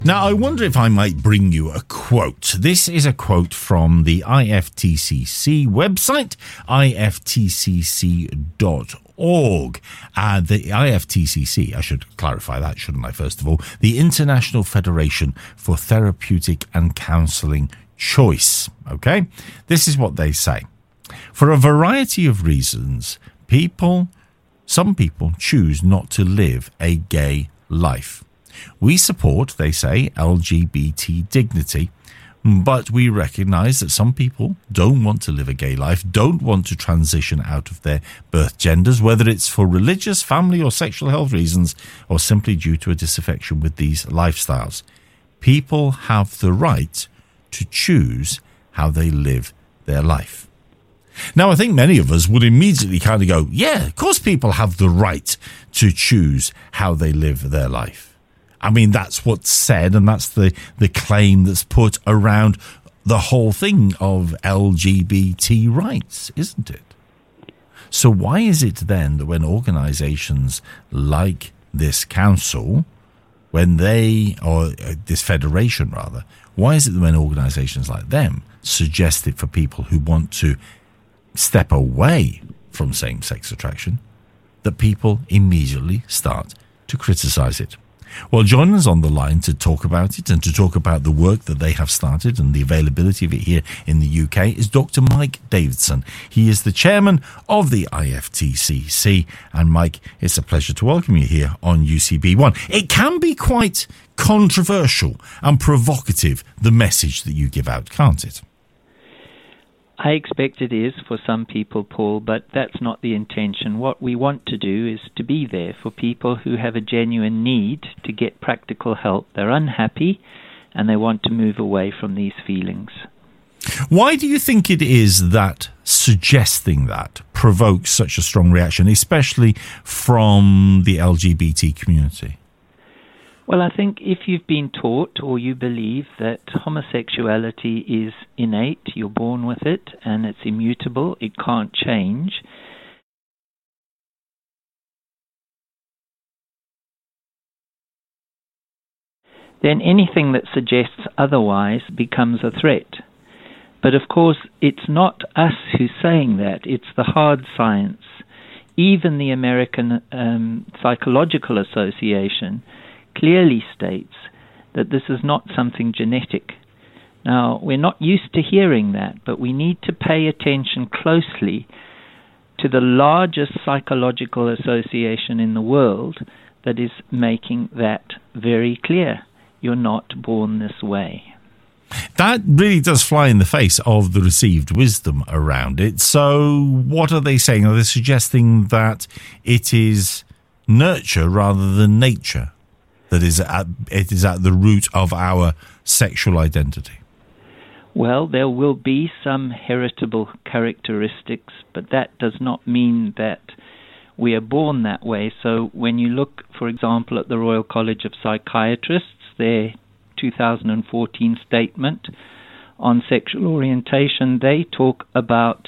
Now, I wonder if I might bring you a quote. This is a quote from the IFTCC website, iftcc.org. The IFTCC, I should clarify that, shouldn't I, first of all? The International Federation for Therapeutic and Counselling Choice. Okay? This is what they say. For a variety of reasons, some people choose not to live a gay life. We support, they say, LGBT dignity, but we recognise that some people don't want to live a gay life, don't want to transition out of their birth genders, whether it's for religious, family or sexual health reasons, or simply due to a disaffection with these lifestyles. People have the right to choose how they live their life. Now, I think many of us would immediately kind of go, yeah, of course people have the right to choose how they live their life. I mean, that's what's said, and that's the claim that's put around the whole thing of LGBT rights, isn't it? So why is it then that when organisations like this council, this federation rather, why is it that when organisations like them suggest it for people who want to step away from same-sex attraction, that people immediately start to criticise it? Well, joining us on the line to talk about it and to talk about the work that they have started and the availability of it here in the UK is Dr. Mike Davidson. He is the chairman of the IFTCC. And Mike, it's a pleasure to welcome you here on UCB1. It can be quite controversial and provocative, the message that you give out, can't it? I expect it is for some people, Paul, but that's not the intention. What we want to do is to be there for people who have a genuine need to get practical help. They're unhappy and they want to move away from these feelings. Why do you think it is that suggesting that provokes such a strong reaction, especially from the LGBT community? Well, I think if you've been taught or you believe that homosexuality is innate, you're born with it, and it's immutable, it can't change, then anything that suggests otherwise becomes a threat. But of course, it's not us who's saying that, it's the hard science. Even the American Psychological Association clearly states that this is not something genetic. Now, we're not used to hearing that, but we need to pay attention closely to the largest psychological association in the world that is making that very clear. You're not born this way. That really does fly in the face of the received wisdom around it. So what are they saying? Are they suggesting that it is nurture rather than nature? That it is at the root of our sexual identity? Well, there will be some heritable characteristics, but that does not mean that we are born that way. So when you look, for example, at the Royal College of Psychiatrists, their 2014 statement on sexual orientation, they talk about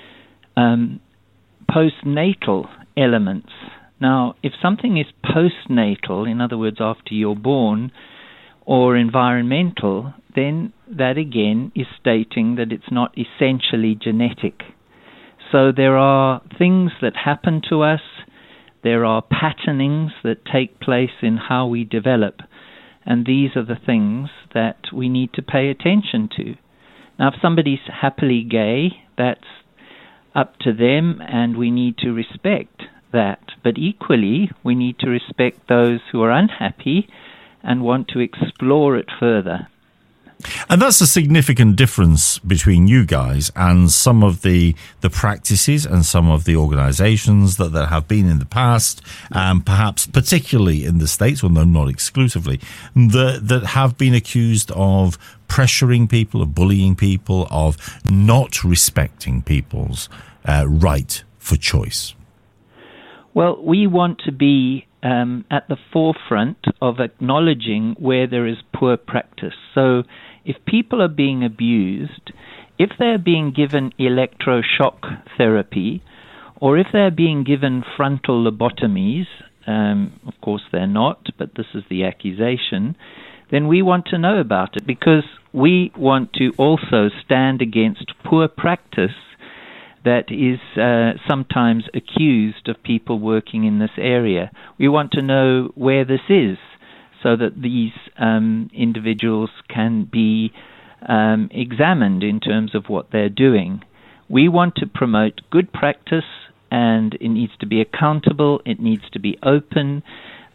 postnatal elements. Now, if something is postnatal, in other words, after you're born, or environmental, then that again is stating that it's not essentially genetic. So there are things that happen to us, there are patternings that take place in how we develop, and these are the things that we need to pay attention to. Now, if somebody's happily gay, that's up to them, and we need to respect that. But equally, we need to respect those who are unhappy and want to explore it further. And that's a significant difference between you guys and some of the practices and some of the organisations that have been in the past, and perhaps particularly in the States, well, no, not exclusively, that have been accused of pressuring people, of bullying people, of not respecting people's right for choice. Well, we want to be at the forefront of acknowledging where there is poor practice. So if people are being abused, if they're being given electroshock therapy, or if they're being given frontal lobotomies, of course they're not, but this is the accusation, then we want to know about it, because we want to also stand against poor practice that is sometimes accused of people working in this area. We want to know where this is, so that these individuals can be examined in terms of what they're doing. We want to promote good practice, and it needs to be accountable, it needs to be open.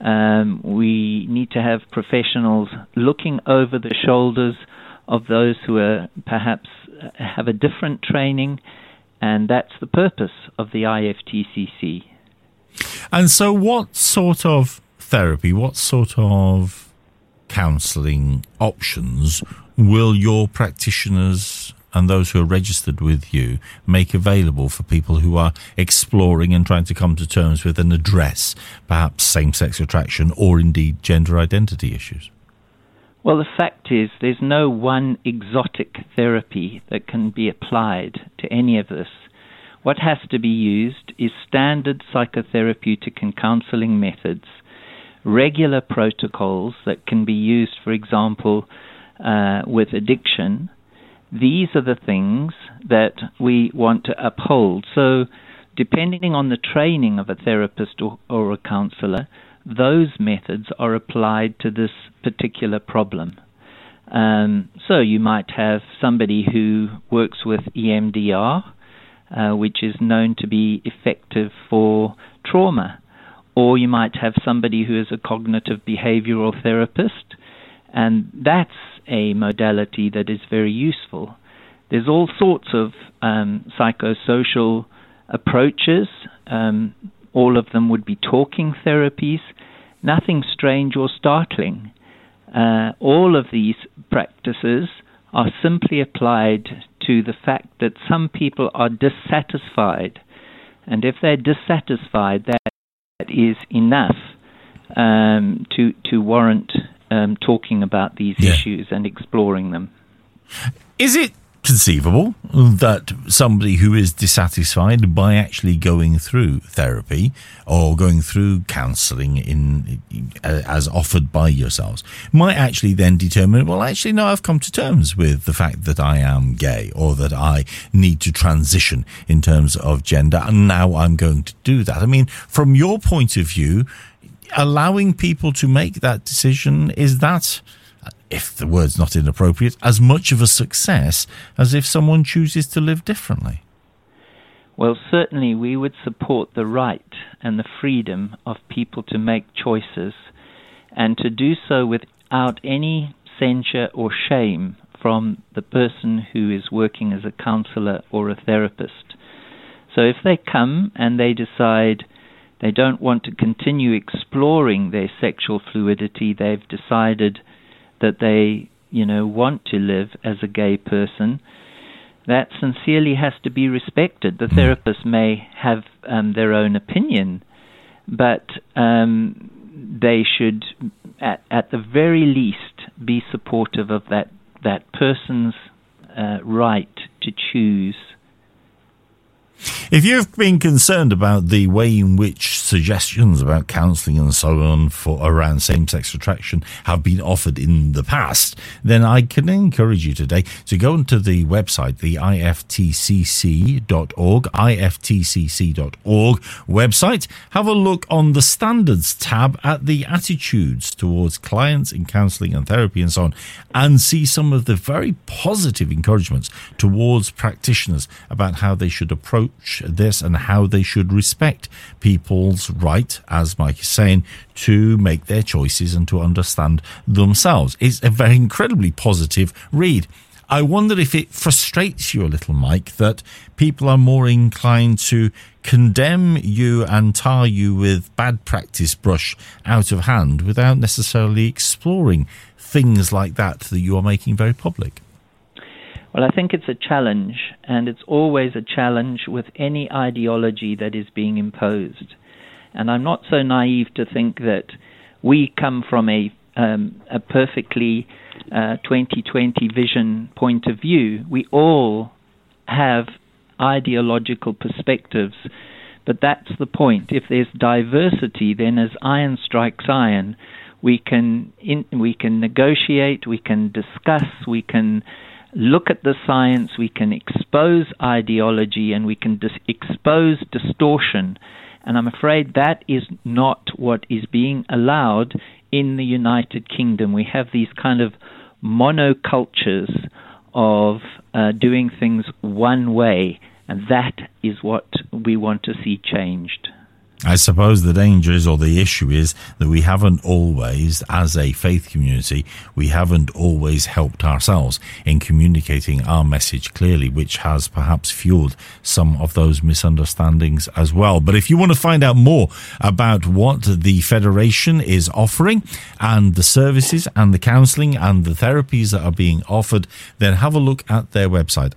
We need to have professionals looking over the shoulders of those who are perhaps have a different training, and that's the purpose of the IFTCC. And so what sort of therapy, what sort of counselling options will your practitioners and those who are registered with you make available for people who are exploring and trying to come to terms with and address perhaps same-sex attraction or indeed gender identity issues? Well, the fact is there's no one exotic therapy that can be applied to any of this. What has to be used is standard psychotherapeutic and counseling methods, regular protocols that can be used, for example, with addiction. These are the things that we want to uphold. So depending on the training of a therapist or a counselor, those methods are applied to this particular problem. So you might have somebody who works with EMDR, which is known to be effective for trauma. Or you might have somebody who is a cognitive behavioral therapist, and that's a modality that is very useful. There's all sorts of psychosocial approaches. All of them would be talking therapies. Nothing strange or startling. All of these practices are simply applied to the fact that some people are dissatisfied. And if they're dissatisfied, that is enough to warrant talking about these issues and exploring them. Is it conceivable that somebody who is dissatisfied by actually going through therapy or going through counselling as offered by yourselves might actually then determine, well, actually, no, I've come to terms with the fact that I am gay or that I need to transition in terms of gender, and now I'm going to do that? I mean, from your point of view, allowing people to make that decision, is that, if the word's not inappropriate, as much of a success as if someone chooses to live differently? Well, certainly we would support the right and the freedom of people to make choices, and to do so without any censure or shame from the person who is working as a counselor or a therapist. So if they come and they decide they don't want to continue exploring their sexual fluidity, they've decided that they, want to live as a gay person, that sincerely has to be respected. The therapist may have their own opinion, but they should, at the very least, be supportive of that person's right to choose. If you've been concerned about the way in which suggestions about counselling and so on for around same-sex attraction have been offered in the past, then I can encourage you today to go onto the website, the IFTCC.org website. Have a look on the standards tab at the attitudes towards clients in counselling and therapy and so on, and see some of the very positive encouragements towards practitioners about how they should approach this and how they should respect people's right, as Mike is saying, to make their choices and to understand themselves. It's a very incredibly positive read. I wonder if it frustrates you a little, Mike, that people are more inclined to condemn you and tar you with bad practice brush out of hand without necessarily exploring things like that you are making very public. Well, I think it's a challenge, and it's always a challenge with any ideology that is being imposed. And I'm not so naive to think that we come from a perfectly 2020 vision point of view. We all have ideological perspectives, but that's the point. If there's diversity, then as iron strikes iron, We can negotiate, we can discuss, we can look at the science, we can expose ideology, and we can expose distortion. And I'm afraid that is not what is being allowed in the United Kingdom. We have these kind of monocultures of doing things one way, and that is what we want to see changed. I suppose the danger is, or the issue is, that we haven't always, as a faith community, we haven't always helped ourselves in communicating our message clearly, which has perhaps fueled some of those misunderstandings as well. But if you want to find out more about what the Federation is offering and the services and the counselling and the therapies that are being offered, then have a look at their website,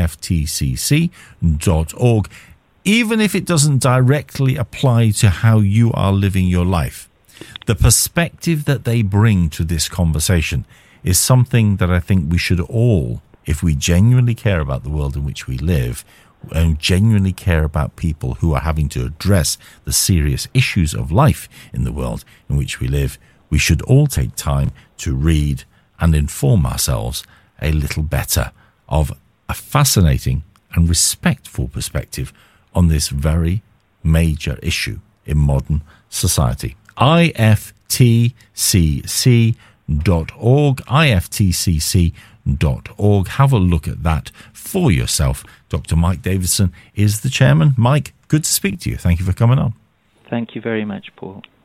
iftcc.org. Even if it doesn't directly apply to how you are living your life, the perspective that they bring to this conversation is something that I think we should all, if we genuinely care about the world in which we live and genuinely care about people who are having to address the serious issues of life in the world in which we live, we should all take time to read and inform ourselves a little better of a fascinating and respectful perspective on this very major issue in modern society. iftcc.org, iftcc.org. Have a look at that for yourself. Dr. Mike Davidson is the chairman. Mike, good to speak to you. Thank you for coming on. Thank you very much, Paul.